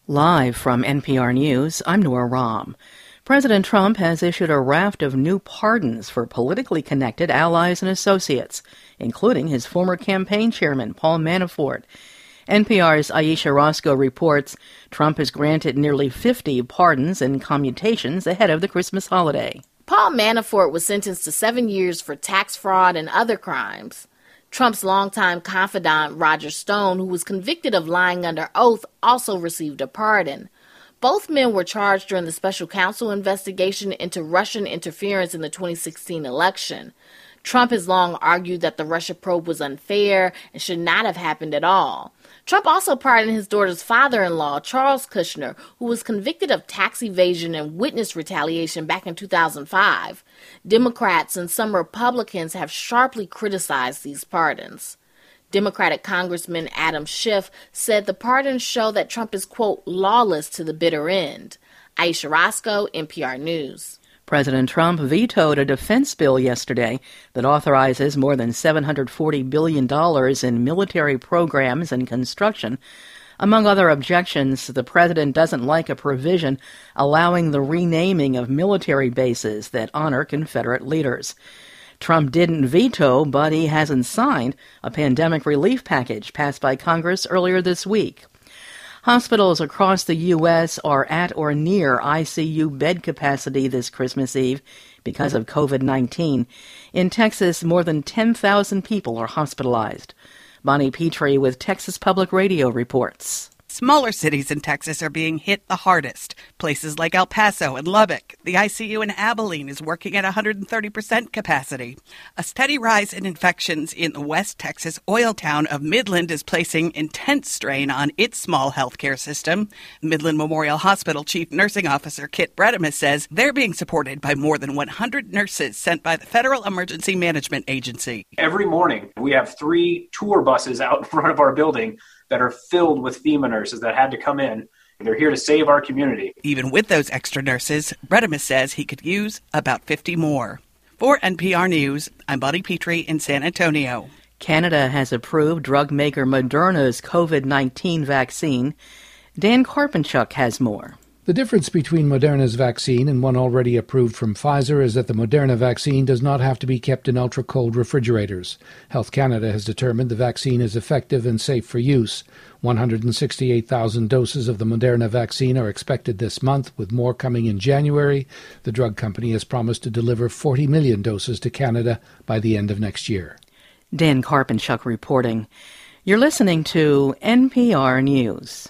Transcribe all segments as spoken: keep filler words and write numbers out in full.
Live from N P R News, I'm Nora Rahm. President Trump has issued a raft of new pardons for politically connected allies and associates, including his former campaign chairman, Paul Manafort. N P R's Ayesha Roscoe reports Trump has granted nearly fifty pardons and commutations ahead of the Christmas holiday. Paul Manafort was sentenced to seven years for tax fraud and other crimes. Trump's longtime confidant, Roger Stone, who was convicted of lying under oath, also received a pardon. Both men were charged during the special counsel investigation into Russian interference in the twenty sixteen election. Trump has long argued that the Russia probe was unfair and should not have happened at all. Trump also pardoned his daughter's father-in-law, Charles Kushner, who was convicted of tax evasion and witness retaliation back in two thousand five. Democrats and some Republicans have sharply criticized these pardons. Democratic Congressman Adam Schiff said the pardons show that Trump is, quote, lawless to the bitter end. Ayesha Roscoe, N P R News. President Trump vetoed a defense bill yesterday that authorizes more than seven hundred forty billion dollars in military programs and construction. Among other objections, the president doesn't like a provision allowing the renaming of military bases that honor Confederate leaders. Trump didn't veto, but he hasn't signed a pandemic relief package passed by Congress earlier this week. Hospitals across the U S are at or near I C U bed capacity this Christmas Eve because of covid nineteen. In Texas, more than ten thousand people are hospitalized. Bonnie Petrie with Texas Public Radio reports. Smaller cities in Texas are being hit the hardest. Places like El Paso and Lubbock. The I C U in Abilene is working at one hundred thirty percent capacity. A steady rise in infections in the West Texas oil town of Midland is placing intense strain on its small healthcare system. Midland Memorial Hospital Chief Nursing Officer Kit Bredemus says they're being supported by more than one hundred nurses sent by the Federal Emergency Management Agency. Every morning, we have three tour buses out in front of our building that are filled with FEMA nurses that had to come in. They're here to save our community. Even with those extra nurses, Bredemus says he could use about fifty more. For N P R News, I'm Bonnie Petrie in San Antonio. Canada has approved drug maker Moderna's covid nineteen vaccine. Dan Karpenchuk has more. The difference between Moderna's vaccine and one already approved from Pfizer is that the Moderna vaccine does not have to be kept in ultra-cold refrigerators. Health Canada has determined the vaccine is effective and safe for use. one hundred sixty-eight thousand doses of the Moderna vaccine are expected this month, with more coming in January. The drug company has promised to deliver forty million doses to Canada by the end of next year. Dan Karpenchuk reporting. You're listening to N P R News.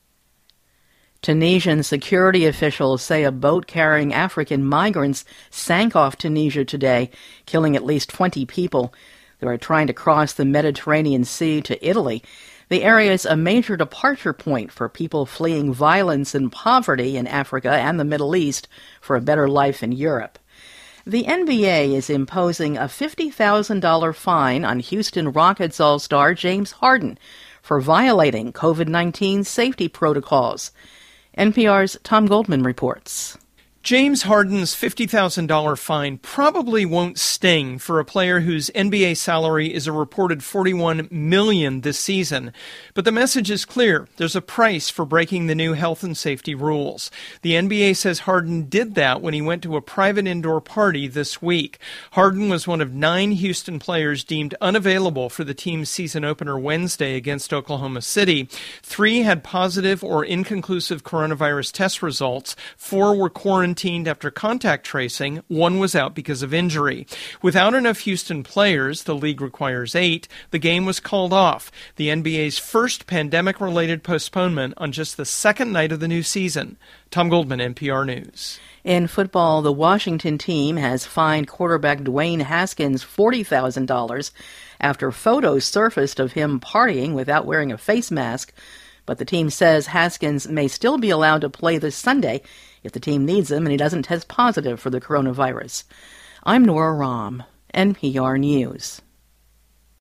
Tunisian security officials say a boat carrying African migrants sank off Tunisia today, killing at least twenty people. They were trying to cross the Mediterranean Sea to Italy. The area is a major departure point for people fleeing violence and poverty in Africa and the Middle East for a better life in Europe. The N B A is imposing a fifty thousand dollars fine on Houston Rockets All-Star James Harden for violating covid nineteen safety protocols. N P R's Tom Goldman reports. James Harden's fifty thousand dollars fine probably won't sting for a player whose N B A salary is a reported forty-one million dollars this season. But the message is clear. There's a price for breaking the new health and safety rules. The N B A says Harden did that when he went to a private indoor party this week. Harden was one of nine Houston players deemed unavailable for the team's season opener Wednesday against Oklahoma City. Three had positive or inconclusive coronavirus test results. Four were quarantined after contact tracing. One was out because of injury. Without enough Houston players, the league requires eight, the game was called off, the N B A's first pandemic-related postponement on just the second night of the new season. Tom Goldman, N P R News. In football, the Washington team has fined quarterback Dwayne Haskins forty thousand dollars after photos surfaced of him partying without wearing a face mask. But the team says Haskins may still be allowed to play this Sunday if the team needs him and he doesn't test positive for the coronavirus. I'm Nora Rahm, N P R News.